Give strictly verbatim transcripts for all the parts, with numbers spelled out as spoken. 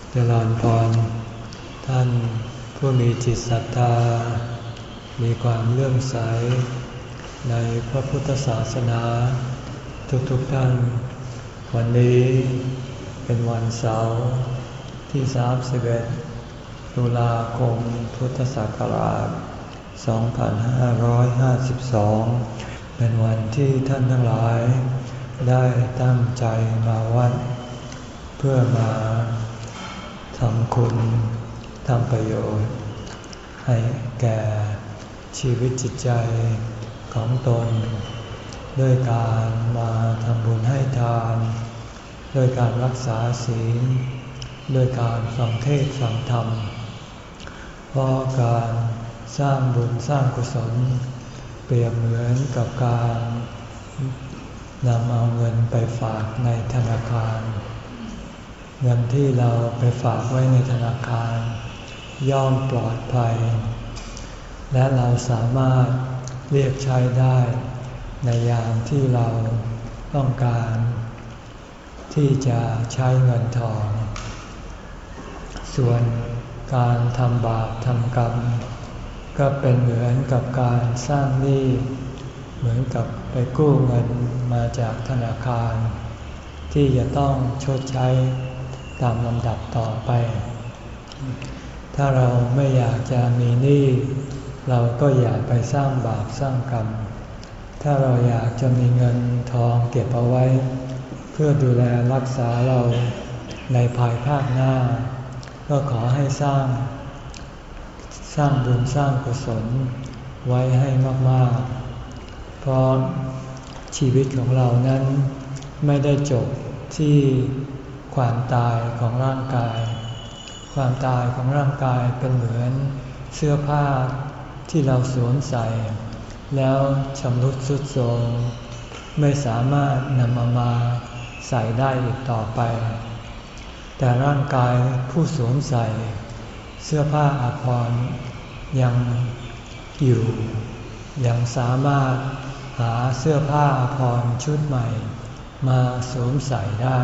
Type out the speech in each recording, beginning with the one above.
เจริญพรท่านผู้มีจิตศรัทธามีความเลื่อมใสในพระพุทธศาสนาทุกๆท่านวันนี้เป็นวันเสาร์ที่สามสิบเอ็ดตุลาคมพุทธศักราชสองพันห้าร้อยห้าสิบสองเป็นวันที่ท่านทั้งหลายได้ตั้งใจมาวัดเพื่อมาทำคุณทำประโยชน์ให้แก่ชีวิตจิตใจของตนด้วยการมาทำบุญให้ทานด้วยการรักษาศีลด้วยการฟังเทศน์ฟังธรรมเพราะการสร้างบุญสร้างกุศลเปรียบเหมือนกับการนำเอาเงินไปฝากในธนาคารเงินที่เราไปฝากไว้ในธนาคารย่อมปลอดภัยและเราสามารถเรียกใช้ได้ในยามที่เราต้องการที่จะใช้เงินทองส่วนการทำบาปทำกรรมก็เป็นเหมือนกับการสร้างหนี้เหมือนกับไปกู้เงินมาจากธนาคารที่จะต้องชดใช้ตามลำดับต่อไปถ้าเราไม่อยากจะมีหนี้เราก็อย่าไปสร้างบาปสร้างกรรมถ้าเราอยากจะมีเงินทองเก็บเอาไว้เพื่อดูแลรักษาเราในภายภาคหน้าก็ขอให้สร้างสร้างบุญสร้างกุศลไว้ให้มากๆเพราะชีวิตของเรานั้นไม่ได้จบที่ความตายของร่างกายความตายของร่างกายเป็นเหมือนเสื้อผ้าที่เราสวมใส่แล้วชำรุดทรุดโทรมไม่สามารถนำมามาใส่ได้อีกต่อไปแต่ร่างกายผู้สวมใส่เสื้อผ้าอาภรณ์ยังอยู่ยังสามารถหาเสื้อผ้าอาภรณ์ชุดใหม่มาสวมใส่ได้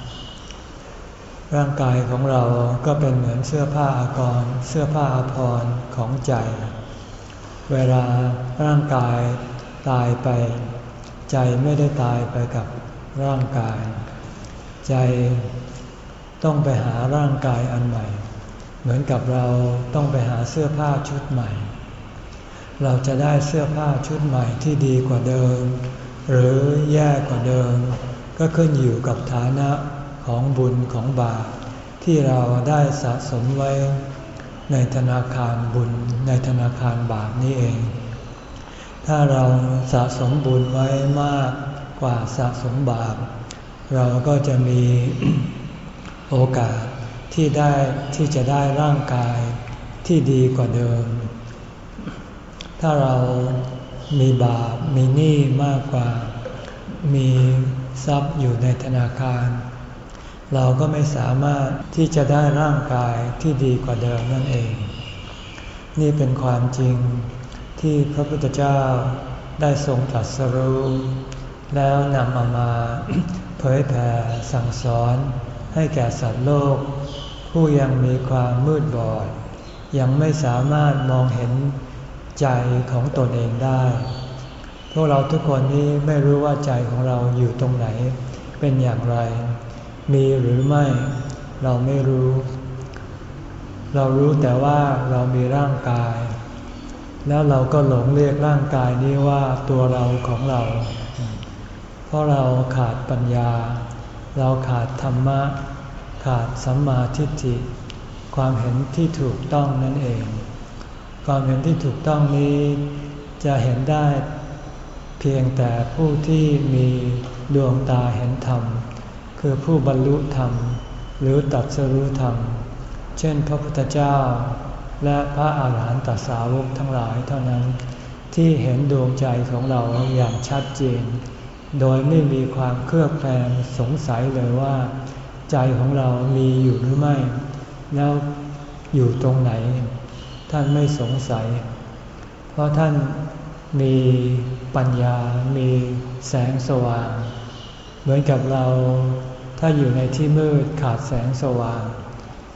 ร่างกายของเราก็เป็นเหมือนเสื้อผ้าอาภรณ์เสื้อผ้าอาภรณ์ของใจเวลาร่างกายตายไปใจไม่ได้ตายไปกับร่างกายใจต้องไปหาร่างกายอันใหม่เหมือนกับเราต้องไปหาเสื้อผ้าชุดใหม่เราจะได้เสื้อผ้าชุดใหม่ที่ดีกว่าเดิมหรือแย่กว่าเดิมก็ขึ้นอยู่กับฐานะของบุญของบาปที่เราได้สะสมไว้ในธนาคารบุญในธนาคารบาปนี้เองถ้าเราสะสมบุญไว้มากกว่าสะสมบาปเราก็จะมี โอกาสที่ได้ที่จะได้ร่างกายที่ดีกว่าเดิมถ้าเรามีบาปมีหนี้มากกว่ามีทรัพย์อยู่ในธนาคารเราก็ไม่สามารถที่จะได้ร่างกายที่ดีกว่าเดิมนั่นเองนี่เป็นความจริงที่พระพุทธเจ้าได้ทรงตรัสรู้แล้วนำเอามา เผยแผ่สั่งสอนให้แก่สัตว์โลกผู้ยังมีความมืดบอดยังไม่สามารถมองเห็นใจของตนเองได้พวกเราทุกคนนี้ไม่รู้ว่าใจของเราอยู่ตรงไหนเป็นอย่างไรมีหรือไม่เราไม่รู้เรารู้แต่ว่าเรามีร่างกายแล้วเราก็หลงเรียกร่างกายนี้ว่าตัวเราของเราเพราะเราขาดปัญญาเราขาดธรรมะขาดสัมมาทิฏฐิความเห็นที่ถูกต้องนั่นเองความเห็นที่ถูกต้องนี้จะเห็นได้เพียงแต่ผู้ที่มีดวงตาเห็นธรรมคือผู้บรรลุธรรมหรือตรัสรู้ธรรมเช่นพระพุทธเจ้าและพระอาหารหันตสาวกทั้งหลายเท่านั้นที่เห็นดวงใจของเราอย่างชัดเจนโดยไม่มีความเคลือบแคลงสงสัยเลยว่าใจของเรามีอยู่หรือไม่แล้วอยู่ตรงไหนท่านไม่สงสัยเพราะท่านมีปัญญามีแสงสว่างเหมือนกับเราถ้าอยู่ในที่มืดขาดแสงสว่าง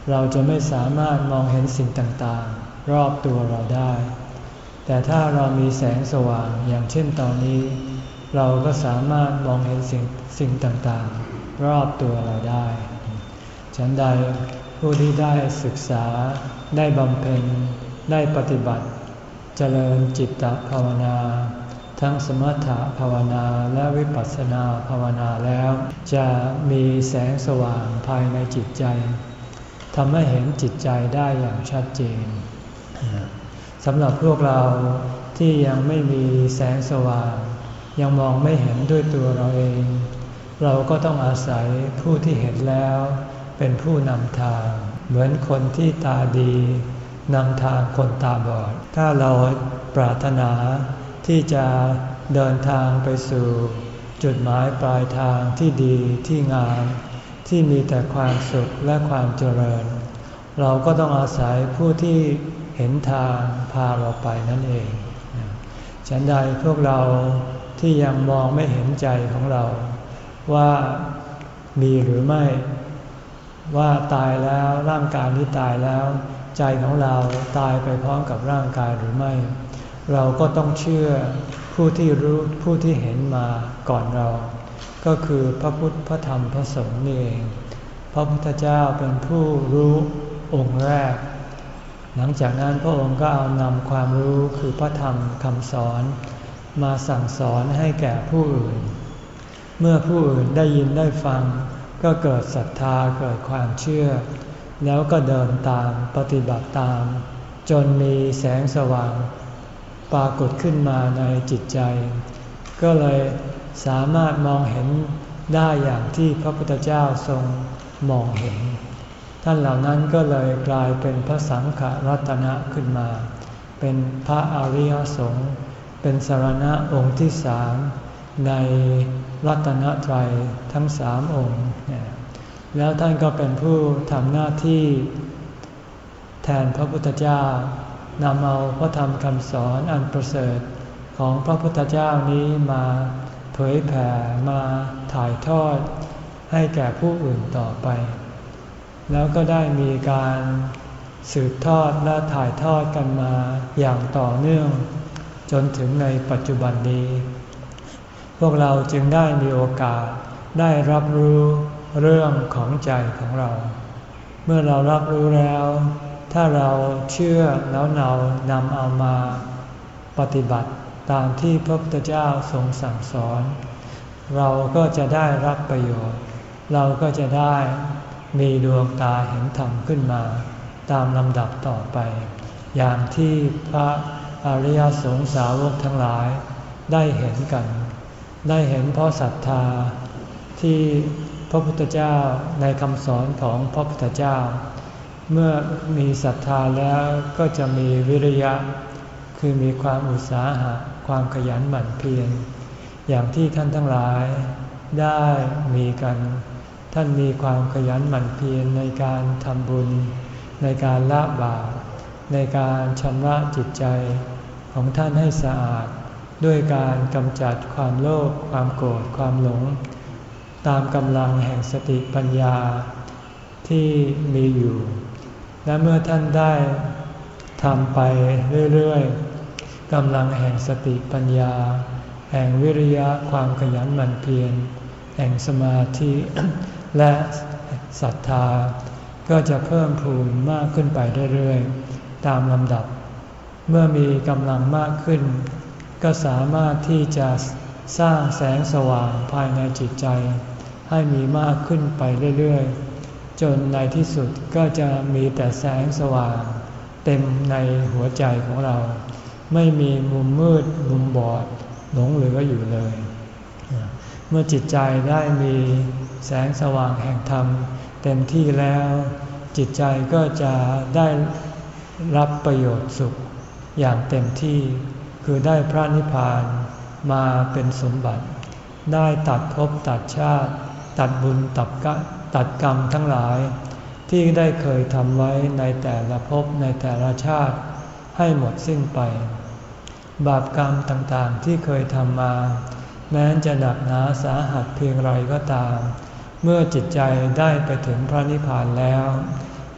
เราจะไม่สามารถมองเห็นสิ่งต่างๆรอบตัวเราได้แต่ถ้าเรามีแสงสว่างอย่างเช่นตอนนี้เราก็สามารถมองเห็นสิ่งสิ่งต่างๆรอบตัวเราได้ฉันใดผู้ที่ได้ศึกษาได้บำเพ็ญได้ปฏิบัติเจริญจิตตภาวนาทั้งสมถะภาวนาและวิปัสสนาภาวนาแล้วจะมีแสงสว่างภายในจิตใจทำให้เห็นจิตใจได้อย่างชัดเจนสำหรับพวกเราที่ยังไม่มีแสงสว่างยังมองไม่เห็นด้วยตัวเราเองเราก็ต้องอาศัยผู้ที่เห็นแล้วเป็นผู้นำทางเหมือนคนที่ตาดีนำทางคนตาบอดถ้าเราปรารถนาที่จะเดินทางไปสู่จุดหมายปลายทางที่ดีที่งามที่มีแต่ความสุขและความเจริญเราก็ต้องอาศัยผู้ที่เห็นทางพาเราไปนั่นเองฉันใดพวกเราที่ยังมองไม่เห็นใจของเราว่ามีหรือไม่ว่าตายแล้วร่างกายนี้ตายแล้วใจของเราตายไปพร้อมกับร่างกายหรือไม่เราก็ต้องเชื่อผู้ที่รู้ผู้ที่เห็นมาก่อนเราก็คือพระพุทธพระธรรมพระสงฆ์นี่เองพระพุทธเจ้าเป็นผู้รู้องค์แรกหลังจากนั้นพระองค์ก็เอานำความรู้คือพระธรรมคำสอนมาสั่งสอนให้แก่ผู้อื่นเมื่อผู้อื่นได้ยินได้ฟังก็เกิดศรัทธาเกิดความเชื่อแล้วก็เดินตามปฏิบัติตามจนมีแสงสว่างปรากฏขึ้นมาในจิตใจก็เลยสามารถมองเห็นได้อย่างที่พระพุทธเจ้าทรงมองเห็นท่านเหล่านั้นก็เลยกลายเป็นพระสังฆรัตนะขึ้นมาเป็นพระอริยสงฆ์เป็นสรณะองค์ที่สามในรัตนตรัยทั้งสามองค์แล้วท่านก็เป็นผู้ทำหน้าที่แทนพระพุทธเจ้านำเอาพระธรรมคำสอนอันประเสริฐของพระพุทธเจ้านี้มาเผยแผ่มาถ่ายทอดให้แก่ผู้อื่นต่อไปแล้วก็ได้มีการสืบทอดและถ่ายทอดกันมาอย่างต่อเนื่องจนถึงในปัจจุบันนี้พวกเราจึงได้มีโอกาสได้รับรู้เรื่องของใจของเราเมื่อเรารับรู้แล้วถ้าเราเชื่อแล้วเรานำเอามาปฏิบัติตามที่พระพุทธเจ้าทรงสั่งสอนเราก็จะได้รับประโยชน์เราก็จะได้มีดวงตาเห็นธรรมขึ้นมาตามลำดับต่อไปอย่างที่พระอริยสงสาวกทั้งหลายได้เห็นกันได้เห็นเพราะศรัทธาที่พระพุทธเจ้าในคำสอนของพระพุทธเจ้าเมื่อมีศรัทธาแล้วก็จะมีวิริยะคือมีความอุตสาหะความขยันหมั่นเพียรอย่างที่ท่านทั้งหลายได้มีกันท่านมีความขยันหมั่นเพียรในการทำบุญในการละบาปในการชำระจิตใจของท่านให้สะอาดด้วยการกำจัดความโลภความโกรธความหลงตามกำลังแห่งสติปัญญาที่มีอยู่และเมื่อท่านได้ทำไปเรื่อยๆกำลังแห่งสติปัญญาแห่งวิริยะความขยันหมั่นเพียรแห่งสมาธิ และศรัทธาก็จะเพิ่มพูนมากขึ้นไปเรื่อยๆตามลำดับเมื่อมีกำลังมากขึ้นก็สามารถที่จะสร้างแสงสว่างภายในจิตใจให้มีมากขึ้นไปเรื่อยๆจนในที่สุดก็จะมีแต่แสงสว่างเต็มในหัวใจของเราไม่มีมุมมืดมุมบอดหลงเหลืออยู่เลยเมื่อจิตใจได้มีแสงสว่างแห่งธรรมเต็มที่แล้วจิตใจก็จะได้รับประโยชน์สุขอย่างเต็มที่คือได้พระนิพพานมาเป็นสมบัติได้ตัดภพตัดชาติตัดบุญตัดกะตัดกรรมทั้งหลายที่ได้เคยทำไว้ในแต่ละภพในแต่ละชาติให้หมดสิ้นไปบาปกรรมต่างๆที่เคยทำมาแม้จะหนักหนาสาหัสเพียงไรก็ตามเมื่อจิตใจได้ไปถึงพระนิพพานแล้ว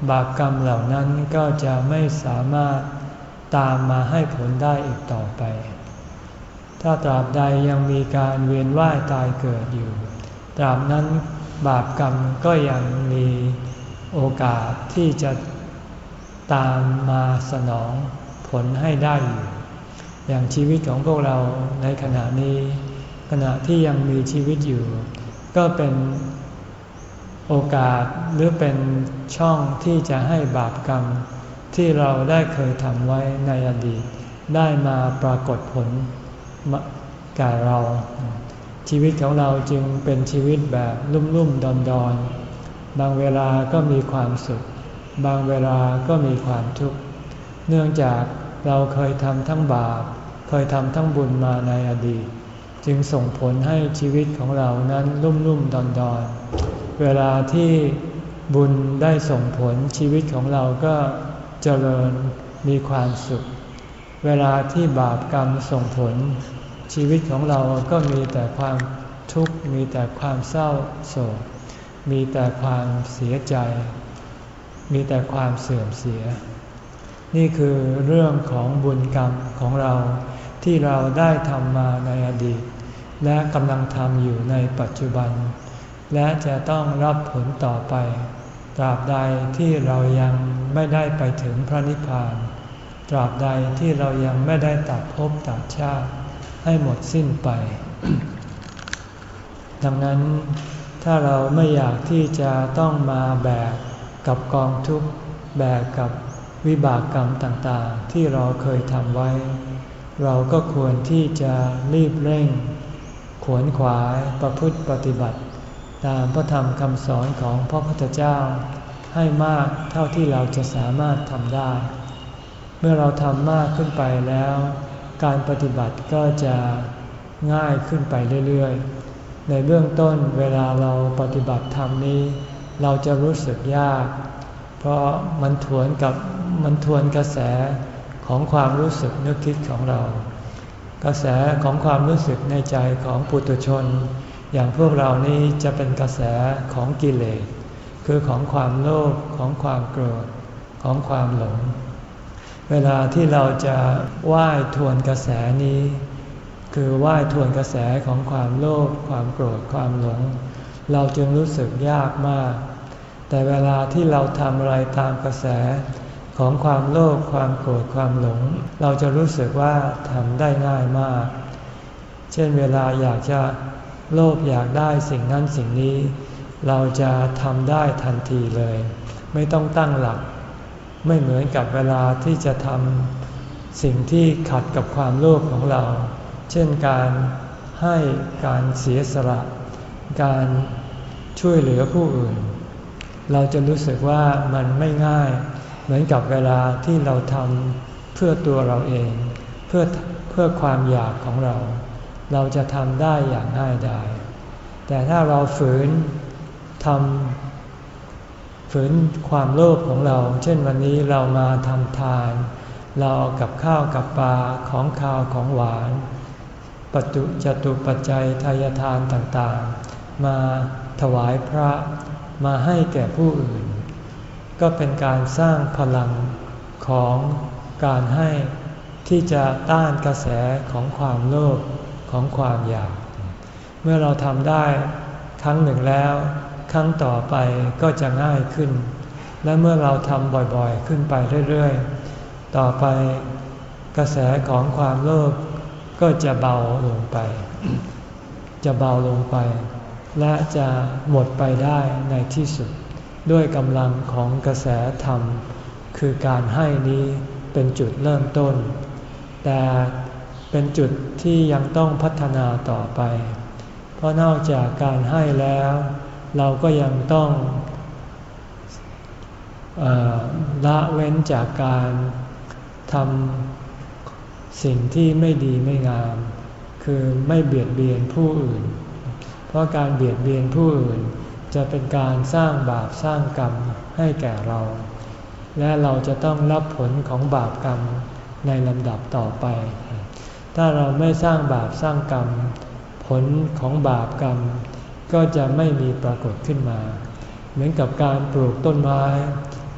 บาปกรรมเหล่านั้นก็จะไม่สามารถตามมาให้ผลได้อีกต่อไปถ้าตราบใดยังมีการเวียนว่ายตายเกิดอยู่ตราบนั้นบาปกรรมก็ยังมีโอกาสที่จะตามมาสนองผลให้ได้อยู่อย่างชีวิตของพวกเราในขณะนี้ขณะที่ยังมีชีวิตอยู่ก็เป็นโอกาสหรือเป็นช่องที่จะให้บาปกรรมที่เราได้เคยทำไว้ในอดีตได้มาปรากฏผลแก่เราชีวิตของเราจึงเป็นชีวิตแบบลุ่มๆดอนๆบางเวลาก็มีความสุขบางเวลาก็มีความทุกข์เนื่องจากเราเคยทำทั้งบาปเคยทำทั้งบุญมาในอดีตจึงส่งผลให้ชีวิตของเรานั้นลุ่มๆดอนๆเวลาที่บุญได้ส่งผลชีวิตของเราก็เจริญมีความสุขเวลาที่บาปกรรมส่งผลชีวิตของเราก็มีแต่ความทุกข์มีแต่ความเศร้าโศกมีแต่ความเสียใจมีแต่ความเสื่อมเสียนี่คือเรื่องของบุญกรรมของเราที่เราได้ทำมาในอดีตและกำลังทำอยู่ในปัจจุบันและจะต้องรับผลต่อไปตราบใดที่เรายังไม่ได้ไปถึงพระนิพพานตราบใดที่เรายังไม่ได้ตัดภพตัดชาติให้หมดสิ้นไป ดังนั้นถ้าเราไม่อยากที่จะต้องมาแบกกับกองทุกข์แบกกับวิบากกรรมต่างๆที่เราเคยทำไว้ เราก็ควรที่จะรีบเร่งขวนขวายประพฤติปฏิบัติตามพระธรรมคำสอนของพระพุทธเจ้าให้มากเท่าที่เราจะสามารถทำได้ เมื่อเราทำมากขึ้นไปแล้วการปฏิบัติก็จะง่ายขึ้นไปเรื่อยๆในเบื้องต้นเวลาเราปฏิบัติธรรมนี้เราจะรู้สึกยากเพราะมันทวนกับมันทวนกระแสของความรู้สึกนึกคิดของเรากระแสของความรู้สึกในใจของปุถุชนอย่างพวกเรานี้จะเป็นกระแสของกิเลสคือของความโลภของความโกรธของความหลงเวลาที่เราจะว่ายทวนกระแสนี้คือว่ายทวนกระแสของความโลภความโกรธความหลงเราจึงรู้สึกยากมากแต่เวลาที่เราทำอะไรตามกระแสของความโลภความโกรธความหลงเราจะรู้สึกว่าทำได้ง่ายมากเช่นเวลาอยากจะโลภอยากได้สิ่งนั้นสิ่งนี้เราจะทำได้ทันทีเลยไม่ต้องตั้งหลักไม่เหมือนกับเวลาที่จะทำสิ่งที่ขัดกับความโลภของเราเช่นการให้การเสียสละการช่วยเหลือผู้อื่นเราจะรู้สึกว่ามันไม่ง่ายเหมือนกับเวลาที่เราทำเพื่อตัวเราเองเพื่อเพื่อความอยากของเราเราจะทำได้อย่างง่ายดายแต่ถ้าเราฝืนทำฝืนความโลภของเราเช่นวันนี้เรามาทำทานเราเอากับข้าวกับปลาของข้าวของหวานปัจจุจตุปัจจัยทายทานต่างๆมาถวายพระมาให้แก่ผู้อื่นก็เป็นการสร้างพลังของการให้ที่จะต้านกระแสของความโลภของความอยากเมื่อเราทำได้ครั้งหนึ่งแล้วครั้งต่อไปก็จะง่ายขึ้นและเมื่อเราทำบ่อยๆขึ้นไปเรื่อยๆต่อไปกระแสของความโลภก็จะเบาลงไป จะเบาลงไปและจะหมดไปได้ในที่สุดด้วยกำลังของกระแสธรรมคือการให้นี้เป็นจุดเริ่มต้นแต่เป็นจุดที่ยังต้องพัฒนาต่อไปเพราะนอกจากการให้แล้วเราก็ยังต้องเอ่อละเว้นจากการทำสิ่งที่ไม่ดีไม่งามคือไม่เบียดเบียนผู้อื่นเพราะการเบียดเบียนผู้อื่นจะเป็นการสร้างบาปสร้างกรรมให้แก่เราและเราจะต้องรับผลของบาปกรรมในลำดับต่อไปถ้าเราไม่สร้างบาปสร้างกรรมผลของบาปกรรมก็จะไม่มีปรากฏขึ้นมาเหมือนกับการปลูกต้นไม้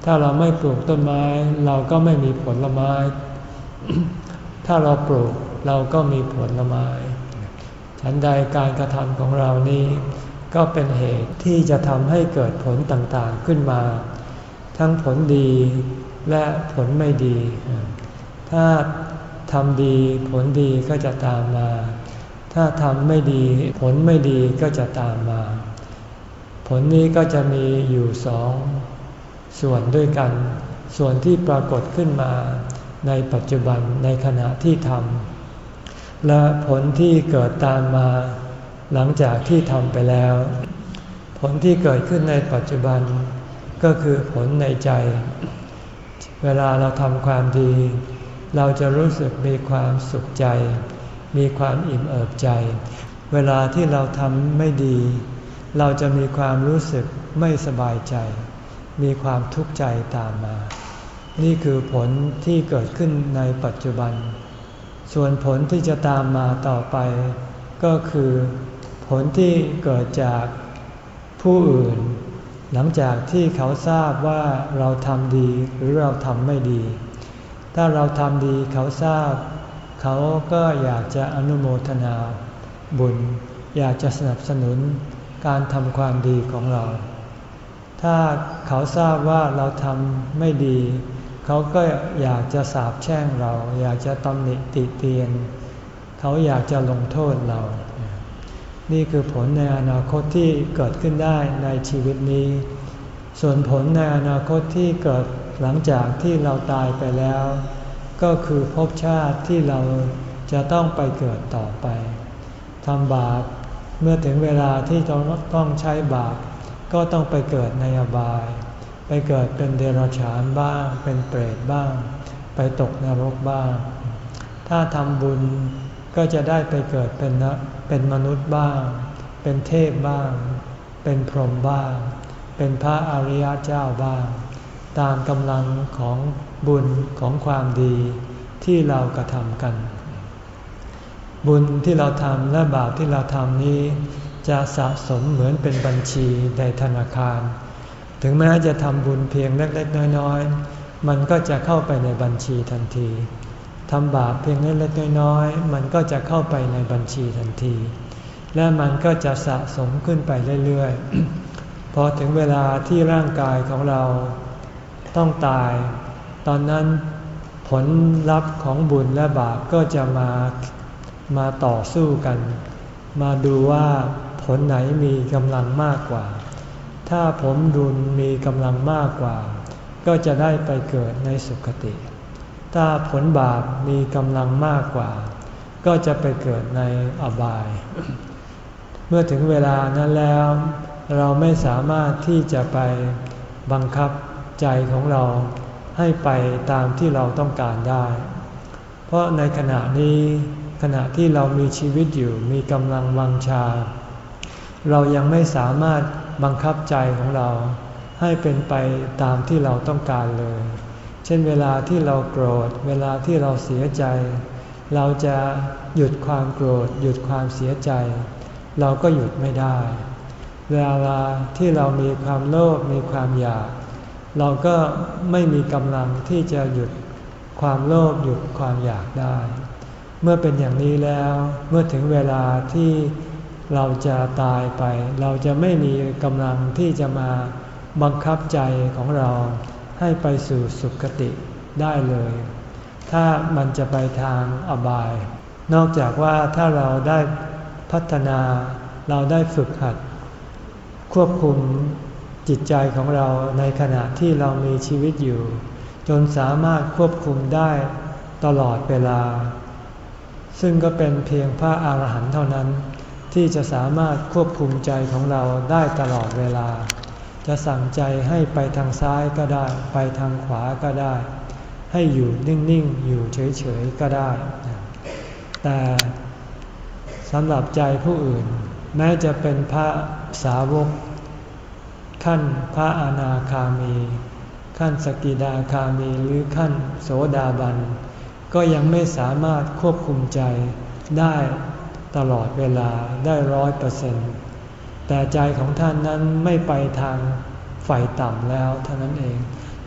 ถ้าเราไม่ปลูกต้นไม้เราก็ไม่มีผลไม้ ถ้าเราปลูกเราก็มีผลไม้ฉันใดการกระทำของเรานี้ก็เป็นเหตุที่จะทำให้เกิดผลต่างๆขึ้นมาทั้งผลดีและผลไม่ดีถ้าทำดีผลดีก็จะตามมาถ้าทำไม่ดีผลไม่ดีก็จะตามมาผลนี้ก็จะมีอยู่สองส่วนด้วยกันส่วนที่ปรากฏขึ้นมาในปัจจุบันในขณะที่ทำและผลที่เกิดตามมาหลังจากที่ทำไปแล้วผลที่เกิดขึ้นในปัจจุบันก็คือผลในใจเวลาเราทำความดีเราจะรู้สึกมีความสุขใจมีความอิ่มเอิบใจเวลาที่เราทำไม่ดีเราจะมีความรู้สึกไม่สบายใจมีความทุกข์ใจตามมานี่คือผลที่เกิดขึ้นในปัจจุบันส่วนผลที่จะตามมาต่อไปก็คือผลที่เกิดจากผู้อื่นหลังจากที่เขาทราบว่าเราทำดีหรือเราทำไม่ดีถ้าเราทำดีเขาทราบเขาก็อยากจะอนุโมทนาบุญอยากจะสนับสนุนการทำความดีของเราถ้าเขาทราบว่าเราทำไม่ดีเขาก็อยากจะสาปแช่งเราอยากจะตำหนิติเตียนเขาอยากจะลงโทษเรานี่คือผลในอนาคตที่เกิดขึ้นได้ในชีวิตนี้ส่วนผลในอนาคตที่เกิดหลังจากที่เราตายไปแล้วก็คือภพชาติที่เราจะต้องไปเกิดต่อไปทำบาปเมื่อถึงเวลาที่เราต้องใช้บาปก็ต้องไปเกิดในอบายไปเกิดเป็นเดรัจฉานบ้างเป็นเปรตบ้างไปตกนรกบ้างถ้าทำบุญก็จะได้ไปเกิดเป็นเป็นมนุษย์บ้างเป็นเทพบ้างเป็นพรหมบ้างเป็นพระอริยเจ้าบ้างตามกำลังของบุญของความดีที่เรากระทำกันบุญที่เราทำและบาปที่เราทำนี้จะสะสมเหมือนเป็นบัญชีในธนาคารถึงแม้จะทำบุญเพียงเล็กๆน้อยๆมันก็จะเข้าไปในบัญชีทันทีทำบาปเพียงเล็กๆน้อยๆมันก็จะเข้าไปในบัญชีทันทีและมันก็จะสะสมขึ้นไปเรื่อยๆพอถึงเวลาที่ร่างกายของเราต้องตายตอนนั้นผลลัพธ์ของบุญและบาปก็จะมามาต่อสู้กันมาดูว่าผลไหนมีกำลังมากกว่าถ้าผลบุญมีกำลังมากกว่าก็จะได้ไปเกิดในสุคติถ้าผลบาปมีกำลังมากกว่าก็จะไปเกิดในอบาย เมื่อถึงเวลานั้นแล้วเราไม่สามารถที่จะไปบังคับใจของเราให้ไปตามที่เราต้องการได้เพราะในขณะนี้ขณะที่เรามีชีวิตอยู่มีกำลังวังชาเรายังไม่สามารถบังคับใจของเราให้เป็นไปตามที่เราต้องการเลยเช่นเวลาที่เราโกรธเวลาที่เราเสียใจเราจะหยุดความโกรธหยุดความเสียใจเราก็หยุดไม่ได้เวลาที่เรามีความโลภมีความอยากเราก็ไม่มีกำลังที่จะหยุดความโลภหยุดความอยากได้เมื่อเป็นอย่างนี้แล้วเมื่อถึงเวลาที่เราจะตายไปเราจะไม่มีกำลังที่จะมาบังคับใจของเราให้ไปสู่สุคติได้เลยถ้ามันจะไปทางอบายนอกจากว่าถ้าเราได้พัฒนาเราได้ฝึกหัดควบคุมจิตใจของเราในขณะที่เรามีชีวิตอยู่จนสามารถควบคุมได้ตลอดเวลาซึ่งก็เป็นเพียงพระอาหารหันต์เท่านั้นที่จะสามารถควบคุมใจของเราได้ตลอดเวลาจะสั่งใจให้ไปทางซ้ายก็ได้ไปทางขวาก็ได้ให้อยู่นิ่งๆอยู่เฉยๆก็ได้แต่สำหรับใจผู้อื่นแม้จะเป็นพระสาวกขั้นพระอนาคามีขั้นสกิทาคามีหรือขั้นโสดาบันก็ยังไม่สามารถควบคุมใจได้ตลอดเวลาได้ร้อยเปอร์เซ็นต์แต่ใจของท่านนั้นไม่ไปทางฝ่ายต่ำแล้วเท่านั้นเอง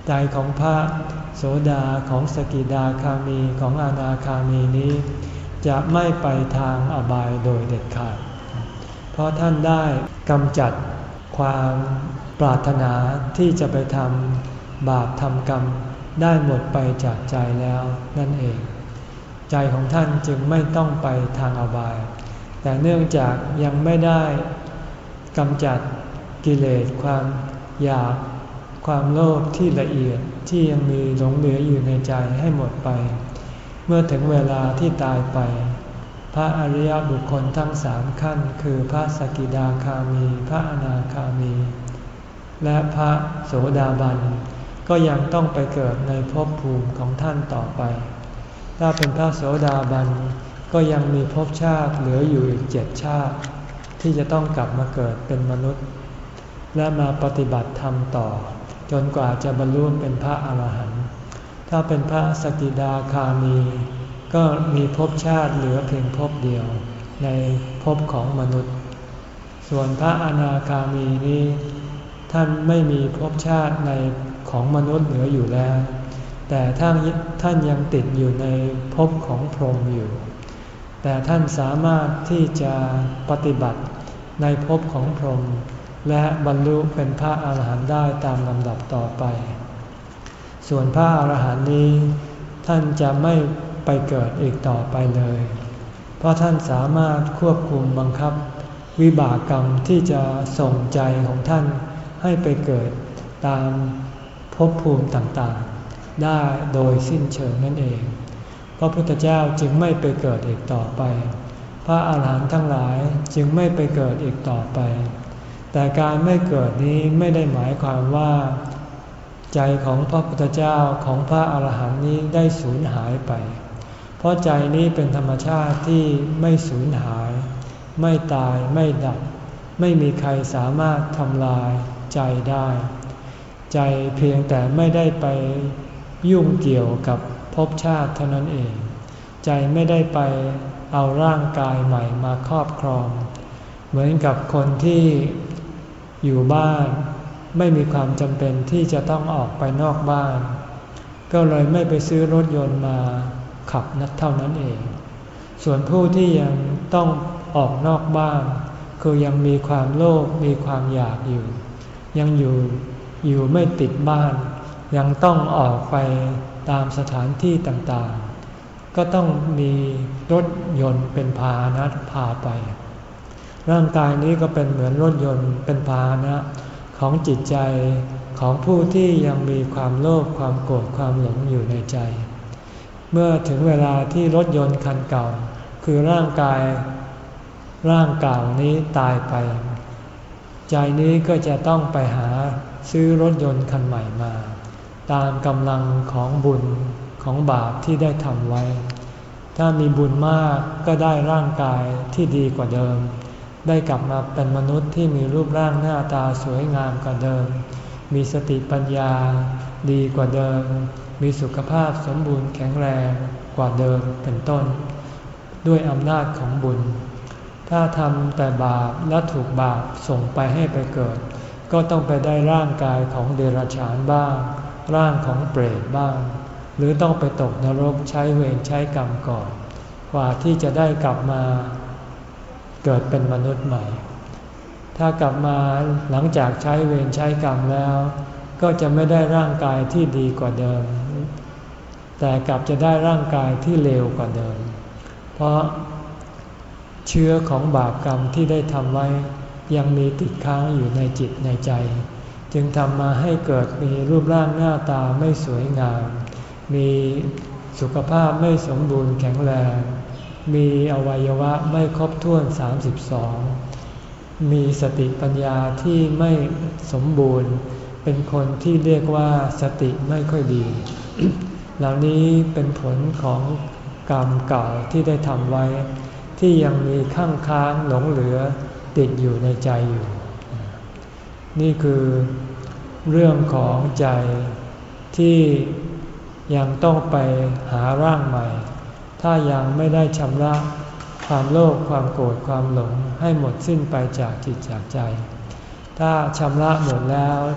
ใจของพระโสดาของสกิทาคามีของอนาคามีนี้จะไม่ไปทางอบายโดยเด็ดขาดเพราะท่านได้กำจัดความปรารถนาที่จะไปทำบาปทำกรรมได้หมดไปจากใจแล้วนั่นเองใจของท่านจึงไม่ต้องไปทางอบายแต่เนื่องจากยังไม่ได้กำจัดกิเลสความอยากความโลภที่ละเอียดที่ยังมีหลงเหลืออยู่ในใจให้หมดไปเมื่อถึงเวลาที่ตายไปพระอริยบุคคลทั้งสามขั้นคือพระสกิทาคามีพระอนาคามีและพระโสดาบันก็ยังต้องไปเกิดในภพภูมิของท่านต่อไปถ้าเป็นพระโสดาบันก็ยังมีภพชาติเหลืออยู่อีกเจ็ดชาติที่จะต้องกลับมาเกิดเป็นมนุษย์และมาปฏิบัติธรรมต่อจนกว่าจะบรรลุเป็นพระอรหันต์ถ้าเป็นพระสกิทาคามีก็มีภพชาติเหลือเพียงภพเดียวในภพของมนุษย์ส่วนพระอนาคามีนี้ท่านไม่มีภพชาติในของมนุษย์เหลืออยู่แล้วแต่ท่านท่านยังติดอยู่ในภพของพรหมอยู่แต่ท่านสามารถที่จะปฏิบัติในภพของพรหมและบรรลุเป็นพระอาหารหันต์ได้ตามลำดับต่อไปส่วนพระอาหารหันต์นี้ท่านจะไม่ไปเกิดอีกต่อไปเลยเพราะท่านสามารถควบคุมบังคับวิบากกรรมที่จะส่งใจของท่านให้ไปเกิดตามภพภูมิต่างๆได้โดยสิ้นเชิงนั่นเองพระพุทธเจ้าจึงไม่ไปเกิดอีกต่อไปพระอาหารหันต์ทั้งหลายจึงไม่ไปเกิดอีกต่อไปแต่การไม่เกิดนี้ไม่ได้หมายความว่าใจของพระพุทธเจ้าของพระอาหารหันต์นี้ได้สูญหายไปเพราะใจนี้เป็นธรรมชาติที่ไม่สูญหายไม่ตายไม่ดับไม่มีใครสามารถทำลายใจได้ใจเพียงแต่ไม่ได้ไปยุ่งเกี่ยวกับภพชาติเท่านั้นเองใจไม่ได้ไปเอาร่างกายใหม่มาครอบครองเหมือนกับคนที่อยู่บ้านไม่มีความจำเป็นที่จะต้องออกไปนอกบ้านก็เลยไม่ไปซื้อรถยนต์มาขับนักเท่านั้นเองส่วนผู้ที่ยังต้องออกนอกบ้านคือยังมีความโลภมีความอยากอยู่ยังอยู่อยู่ไม่ติดบ้านยังต้องออกไปตามสถานที่ต่างๆก็ต้องมีรถยนต์เป็นพาหนะพาไปร่างกายนี้ก็เป็นเหมือนรถยนต์เป็นพาหนะของจิตใจของผู้ที่ยังมีความโลภความโกรธความหลงอยู่ในใจเมื่อถึงเวลาที่รถยนต์คันเก่าคือร่างกายร่างเก่านี้ตายไปใจนี้ก็จะต้องไปหาซื้อรถยนต์คันใหม่มาตามกำลังของบุญของบาปที่ได้ทำไว้ถ้ามีบุญมากก็ได้ร่างกายที่ดีกว่าเดิมได้กลับมาเป็นมนุษย์ที่มีรูปร่างหน้าตาสวยงามกว่าเดิมมีสติปัญญาดีกว่าเดิมมีสุขภาพสมบูรณ์แข็งแรงกว่าเดิมเป็นต้นด้วยอำนาจของบุญถ้าทำแต่บาปและถูกบาปส่งไปให้ไปเกิดก็ต้องไปได้ร่างกายของเดรัจฉานบ้างร่างของเปรตบ้างหรือต้องไปตกนรกใช้เวรใช้กรรมก่อนกว่าที่จะได้กลับมาเกิดเป็นมนุษย์ใหม่ถ้ากลับมาหลังจากใช้เวรใช้กรรมแล้วก็จะไม่ได้ร่างกายที่ดีกว่าเดิมแต่กลับจะได้ร่างกายที่เลวกว่าเดิมเพราะเชื้อของบาปกรรมที่ได้ทำไว้ยังมีติดค้างอยู่ในจิตในใจจึงทำมาให้เกิดมีรูปร่างหน้าตาไม่สวยงามมีสุขภาพไม่สมบูรณ์แข็งแรงมีอวัยวะไม่ครบถ้วนสามสิบสองมีสติปัญญาที่ไม่สมบูรณ์เป็นคนที่เรียกว่าสติไม่ค่อยดี เหล่านี้เป็นผลของกรรมเก่าที่ได้ทำไว้ที่ยังมีข้างค้างหลงเหลือติดอยู่ในใจอยู่นี่คือเรื่องของใจที่ยังต้องไปหาร่างใหม่ถ้ายังไม่ได้ชำระความโลภความโกรธความหลงให้หมดสิ้นไปจากจิตจากใจถ้าชำระหมดแล้ว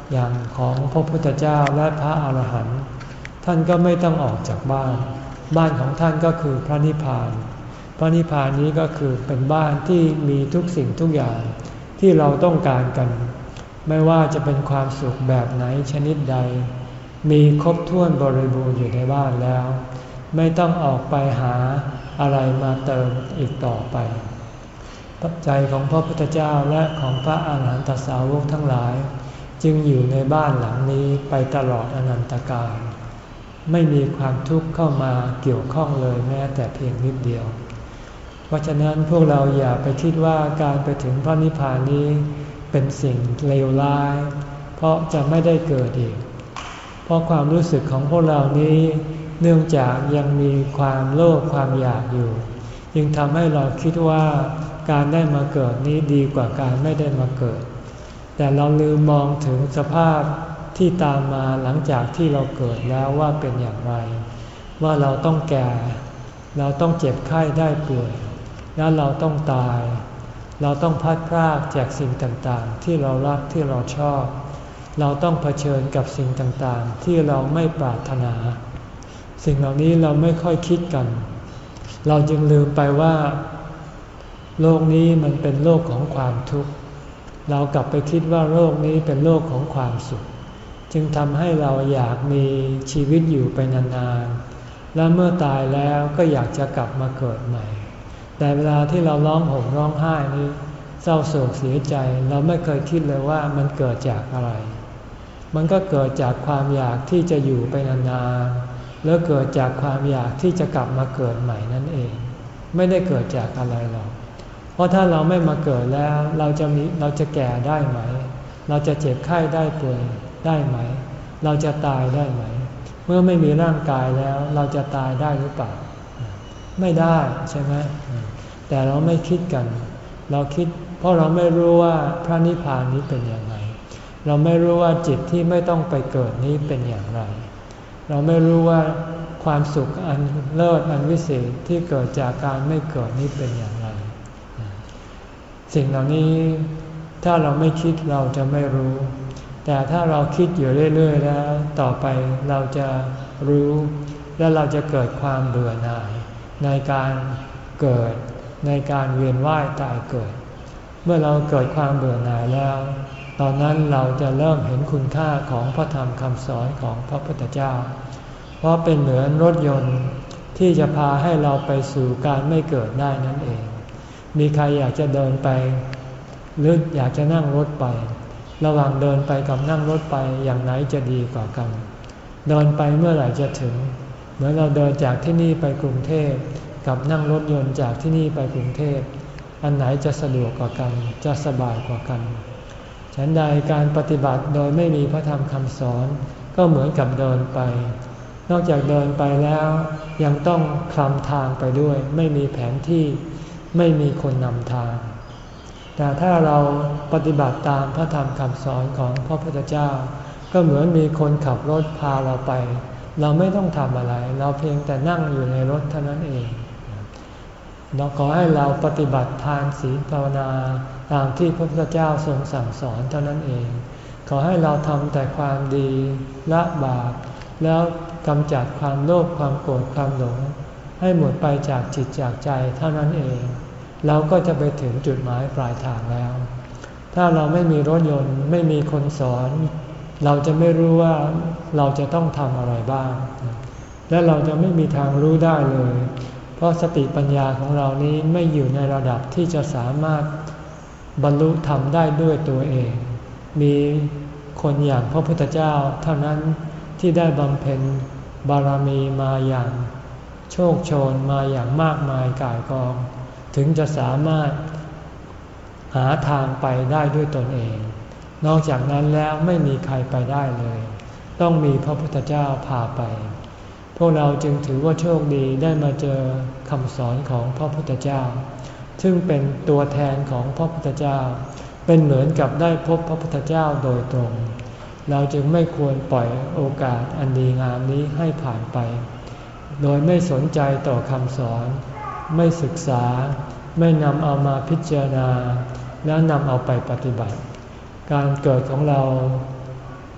อย่างของพระพุทธเจ้าและพระอาหารหันต์ท่านก็ไม่ต้องออกจากบ้านบ้านของท่านก็คือพระนิพพานพระนิพพานนี้ก็คือเป็นบ้านที่มีทุกสิ่งทุกอย่างที่เราต้องการกันไม่ว่าจะเป็นความสุขแบบไหนชนิดใดมีครบถ้วนบริบูรณ์อยู่ในบ้านแล้วไม่ต้องออกไปหาอะไรมาเติมอีกต่อไปปัจจัยของพระพุทธเจ้าและของพระอาหารหันตสาวกทั้งหลายจึงอยู่ในบ้านหลังนี้ไปตลอดอนันตกาลไม่มีความทุกข์เข้ามาเกี่ยวข้องเลยแม้แต่เพียงนิดเดียวเพราะฉะนั้นพวกเราอย่าไปคิดว่าการไปถึงพระนิพพานนี้เป็นสิ่งเลวร้ายเพราะจะไม่ได้เกิดอีกเพราะความรู้สึกของพวกเรานี้เนื่องจากยังมีความโลภความอยากอยู่จึงทำให้เราคิดว่าการได้มาเกิดนี้ดีกว่าการไม่ได้มาเกิดแต่เราลืมมองถึงสภาพที่ตามมาหลังจากที่เราเกิดแล้วว่าเป็นอย่างไรว่าเราต้องแก่เราต้องเจ็บไข้ได้ป่วยแล้วเราต้องตายเราต้องพัดพรากจากสิ่งต่างๆที่เรารักที่เราชอบเราต้องเผชิญกับสิ่งต่างๆที่เราไม่ปรารถนาสิ่งเหล่านี้เราไม่ค่อยคิดกันเราจึงลืมไปว่าโลกนี้มันเป็นโลกของความทุกข์เรากลับไปคิดว่าโลกนี้เป็นโลกของความสุขจึงทำให้เราอยากมีชีวิตอยู่ไปนานๆและเมื่อตายแล้วก็อยากจะกลับมาเกิดใหม่แต่เวลาที่เราร้องห่มร้องไห้นี้เศร้าโศกเสียใจเราไม่เคยคิดเลยว่ามันเกิดจากอะไรมันก็เกิดจากความอยากที่จะอยู่ไปนานๆแล้วเกิดจากความอยากที่จะกลับมาเกิดใหม่นั่นเองไม่ได้เกิดจากอะไรหรอกเพราะถ้าเราไม่มาเกิดแล้วเราจะมีเราจะแก่ได้ไหมเราจะเจ็บไข้ได้ป่วยได้ไหมเราจะตายได้ไหมเมื่อไม่มีร่างกายแล้วเราจะตายได้หรือเปล่าไม่ได้ใช่ไหมแต่เราไม่คิดกันเราคิดเพราะเราไม่รู้ว่าพระนิพพานนี้เป็นอย่างไรเราไม่รู้ว่าจิตที่ไม่ต้องไปเกิดนี้เป็นอย่างไรเราไม่รู้ว่าความสุขอันเลิศอันวิเศษที่เกิดจากการไม่เกิดนี้เป็นอย่างไรสิ่งเหล่านี้ถ้าเราไม่คิดเราจะไม่รู้แต่ถ้าเราคิดอยู่เรื่อยๆแล้วต่อไปเราจะรู้และเราจะเกิดความเบื่อหน่ายในการเกิดในการเวียนว่ายตายเกิดเมื่อเราเกิดความเบื่อหน่ายแล้วตอนนั้นเราจะเริ่มเห็นคุณค่าของพระธรรมคำสอนของพระพุทธเจ้าเพราะเป็นเหมือนรถยนต์ที่จะพาให้เราไปสู่การไม่เกิดได้นั่นเองมีใครอยากจะเดินไปหรืออยากจะนั่งรถไประหว่างเดินไปกับนั่งรถไปอย่างไหนจะดีกว่ากันเดินไปเมื่อไหร่จะถึงเหมือนเราเดินจากที่นี่ไปกรุงเทพกับนั่งรถยนต์จากที่นี่ไปกรุงเทพอันไหนจะสะดวกกว่ากันจะสบายกว่ากันฉันใดการปฏิบัติโดยไม่มีพระธรรมคำสอนก็เหมือนกับเดินไปนอกจากเดินไปแล้วยังต้องคลำทางไปด้วยไม่มีแผนที่ไม่มีคนนำทางแต่ถ้าเราปฏิบัติตามพระธรรมคำสอนของพระพุทธเจ้าก็เหมือนมีคนขับรถพาเราไปเราไม่ต้องทำอะไรเราเพียงแต่นั่งอยู่ในรถเท่านั้นเองเราขอให้เราปฏิบัติทานศีลภาวนาตามที่พระพุทธเจ้าทรงสั่งสอนเท่านั้นเองขอให้เราทำแต่ความดีละบาปแล้วกำจัดความโลภความโกรธความหลงให้หมดไปจากจิตจากใจเท่านั้นเองเราก็จะไปถึงจุดหมายปลายทางแล้วถ้าเราไม่มีรถยนต์ไม่มีคนสอนเราจะไม่รู้ว่าเราจะต้องทำอะไรบ้างและเราจะไม่มีทางรู้ได้เลยเพราะสติปัญญาของเรานี้ไม่อยู่ในระดับที่จะสามารถบรรลุธรรมได้ด้วยตัวเองมีคนอย่างพระพุทธเจ้าเท่านั้นที่ได้บำเพ็ญบารมีมาอย่างโชคโชนมาอย่างมากมายก่ายกองถึงจะสามารถหาทางไปได้ด้วยตนเองนอกจากนั้นแล้วไม่มีใครไปได้เลยต้องมีพระพุทธเจ้าพาไปพวกเราจึงถือว่าโชคดีได้มาเจอคำสอนของพระพุทธเจ้าซึ่งเป็นตัวแทนของพระพุทธเจ้าเป็นเหมือนกับได้พบพระพุทธเจ้าโดยตรงเราจึงไม่ควรปล่อยโอกาสอันดีงามนี้ให้ผ่านไปโดยไม่สนใจต่อคำสอนไม่ศึกษาไม่นำเอามาพิจารณาแล้วนำเอาไปปฏิบัติการเกิดของเรา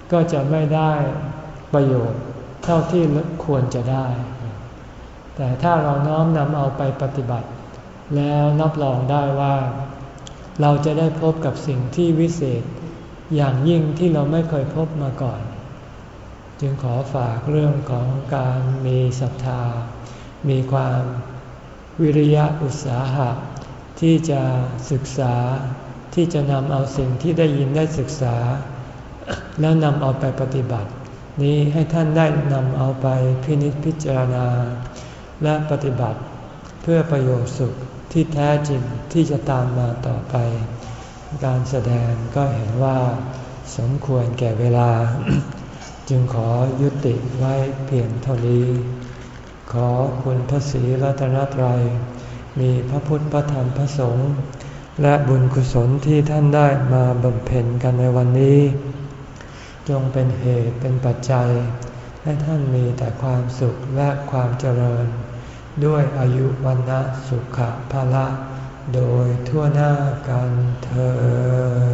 ก็จะไม่ได้ประโยชน์เท่าที่ควรจะได้ แต่ถ้าเราน้อมนำเอาไปปฏิบัติแล้วรับรองได้ว่าเราจะได้พบกับสิ่งที่วิเศษอย่างยิ่งที่เราไม่เคยพบมาก่อน จึงขอฝากเรื่องของการมีศรัทธามีความวิริยะอุตสาหะที่จะศึกษาที่จะนำเอาสิ่งที่ได้ยินได้ศึกษาแล้วนำเอาไปปฏิบัตินี้ให้ท่านได้นำเอาไปพินิจพิจารณาและปฏิบัติเพื่อประโยชน์สุขที่แท้จริงที่จะตามมาต่อไปการแสดงก็เห็นว่าสมควรแก่เวลา จึงขอยุติไว้เพียงเท่านี้ขอคุณพระศรีรัตนตรัยมีพระพุทธพระธรรมพระสงฆ์และบุญกุศลที่ท่านได้มาบำเพ็ญกันในวันนี้จงเป็นเหตุเป็นปัจจัยให้ท่านมีแต่ความสุขและความเจริญด้วยอายุวันนะสุขภาละโดยทั่วหน้ากันเธอ